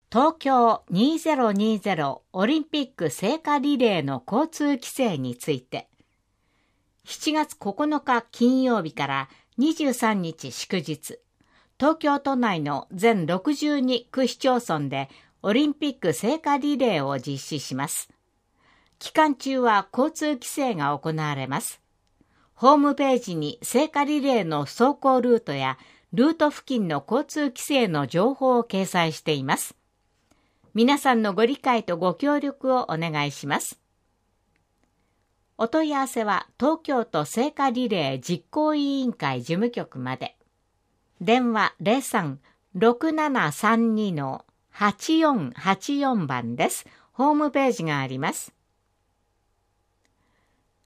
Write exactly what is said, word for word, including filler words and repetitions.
東京にせんにじゅうオリンピック聖火リレーの交通規制について、しちがつここのか金曜日からにじゅうさんにち祝日、東京都内の全ろくじゅうにく市町村でオリンピック聖火リレーを実施します。期間中は交通規制が行われます。ホームページに聖火リレーの走行ルートやルート付近の交通規制の情報を掲載しています。皆さんのご理解とご協力をお願いします。お問い合わせは東京都聖火リレー実行委員会事務局まで。電話 ゼロさん ろくななさんに はちよんはちよん 番です。ホームページがあります。